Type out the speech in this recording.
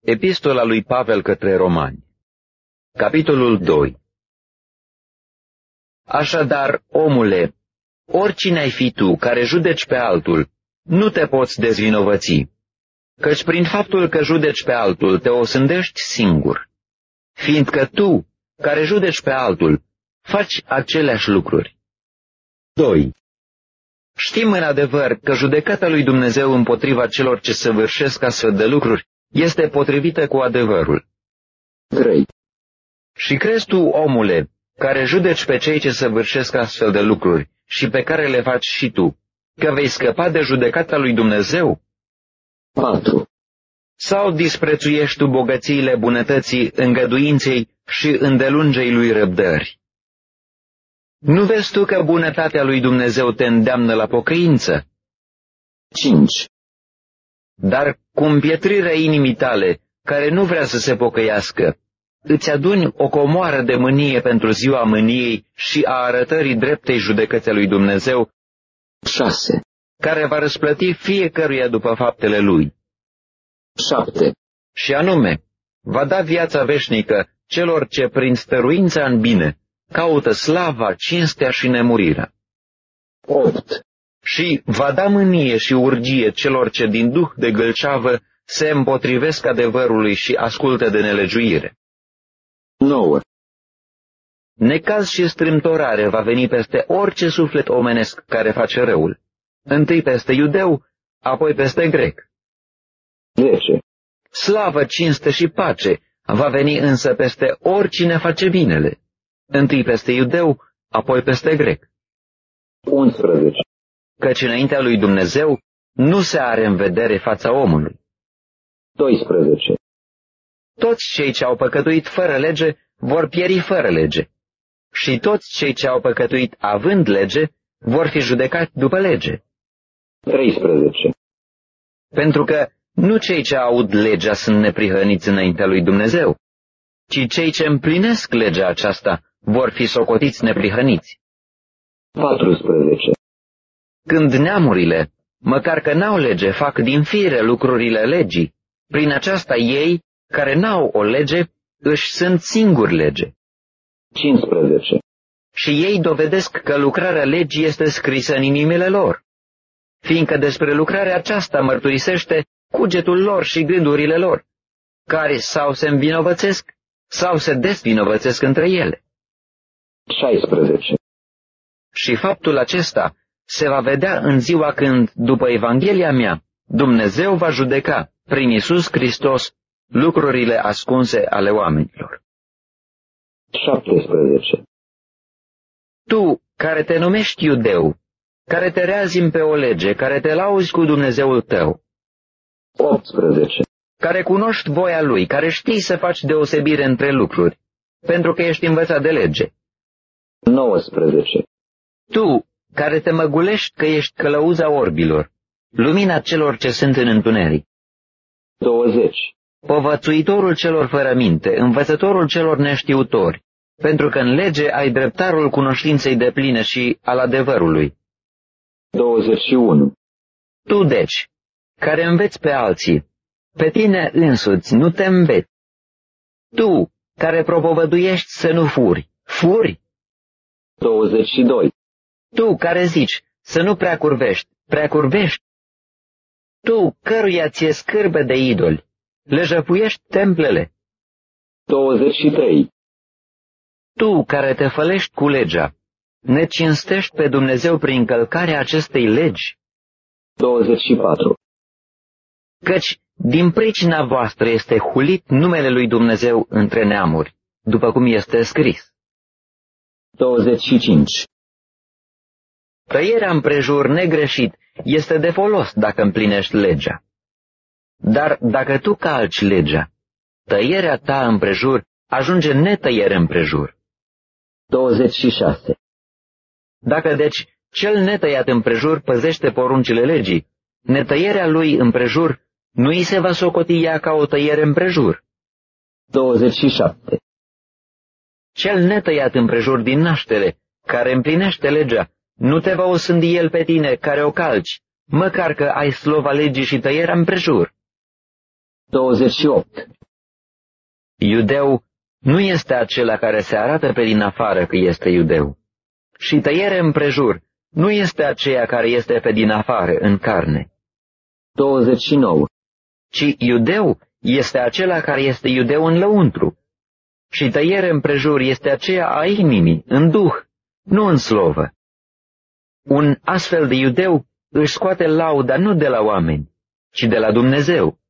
Epistola lui Pavel către Romani, capitolul 2. Așadar, omule, oricine ai fi tu care judeci pe altul, nu te poți dezvinovăți, căci prin faptul că judeci pe altul te osândești singur, fiindcă tu, care judeci pe altul, faci aceleași lucruri. 2. Știm în adevăr că judecata lui Dumnezeu împotriva celor ce săvârșesc astfel de lucruri este potrivită cu adevărul. 3. Și crezi tu, omule, care judeci pe cei ce săvârșesc astfel de lucruri și pe care le faci și tu, că vei scăpa de judecata lui Dumnezeu? 4. Sau disprețuiești tu bogățiile bunătății, îngăduinței și îndelungei lui răbdări? Nu vezi tu că bunătatea lui Dumnezeu te îndeamnă la pocăință? 5. Dar cu împietrirea inimii tale, care nu vrea să se pocăiască, îți aduni o comoară de mânie pentru ziua mâniei și a arătării dreptei judecății a lui Dumnezeu, 6. Care va răsplăti fiecăruia după faptele lui. 7. Și anume, va da viața veșnică celor ce prin stăruința în bine caută slava, cinstea și nemurirea. 8. Și va da mânie și urgie celor ce din duh de gâlceavă se împotrivesc adevărului și ascultă de nelegiuire. 9. Necaz și strâmtorare va veni peste orice suflet omenesc care face răul, întâi peste iudeu, apoi peste grec. 10. Slavă, cinste și pace va veni însă peste oricine face binele, întâi peste iudeu, apoi peste grec. 11. Căci înaintea lui Dumnezeu nu se are în vedere fața omului. 12. Toți cei ce au păcătuit fără lege vor pieri fără lege, și toți cei ce au păcătuit având lege vor fi judecați după lege. 13. Pentru că nu cei ce aud legea sunt neprihăniți înaintea lui Dumnezeu, ci cei ce împlinesc legea aceasta vor fi socotiți neprihăniți. 14. Când neamurile, măcar că n-au lege, fac din fire lucrurile legii, prin aceasta ei, care n-au o lege, își sunt singuri lege. 15. Și ei dovedesc că lucrarea legii este scrisă în inimile lor, fiindcă despre lucrarea aceasta mărturisește cugetul lor și gândurile lor, care sau se învinovățesc, sau se desvinovățesc între ele. 16. Și faptul acesta se va vedea în ziua când, după Evanghelia mea, Dumnezeu va judeca, prin Iisus Hristos, lucrurile ascunse ale oamenilor. 17. Tu, care te numești iudeu, care te reazimi pe o lege, care te lauzi cu Dumnezeul tău. 18. Care cunoști voia Lui, care știi să faci deosebire între lucruri, pentru că ești învățat de lege. 19. Tu, care te măgulești că ești călăuza orbilor, lumina celor ce sunt în întuneric. 20. Povățuitorul celor fără minte, învățătorul celor neștiutori, pentru că în lege ai dreptarul cunoștinței depline și al adevărului. 21. Tu, deci, care înveți pe alții, pe tine însuți nu te înveți. Tu, care propovăduiești să nu furi, furi. 22. Tu, care zici să nu prea curvești. Tu, căruia ție scârbă de idoli, le jăpuiești templele. 23. Tu, care te fălești cu legea, ne cinstești pe Dumnezeu prin călcarea acestei legi. 24. Căci din pricina voastră este hulit numele lui Dumnezeu între neamuri, după cum este scris. 25. Tăierea împrejur negreșit este de folos dacă împlinești legea. Dar dacă tu calci legea, tăierea ta împrejur ajunge netăiere împrejur. 26. Dacă deci cel netăiat împrejur păzește poruncile legii, netăierea lui împrejur nu îi se va socoti ea ca o tăiere împrejur. 27. Cel netăiat împrejur din naștere, care împlinește legea, nu te va osândi el pe tine care o calci, măcar că ai slova legii și tăierea împrejur. 28. Iudeu nu este acela care se arată pe din afară că este iudeu. Și tăiere împrejur nu este aceea care este pe din afară, în carne. 29. Ci iudeu este acela care este iudeu în lăuntru. Și tăiere împrejur este aceea a inimii, în duh, nu în slovă. Un astfel de iudeu își scoate lauda nu de la oameni, ci de la Dumnezeu.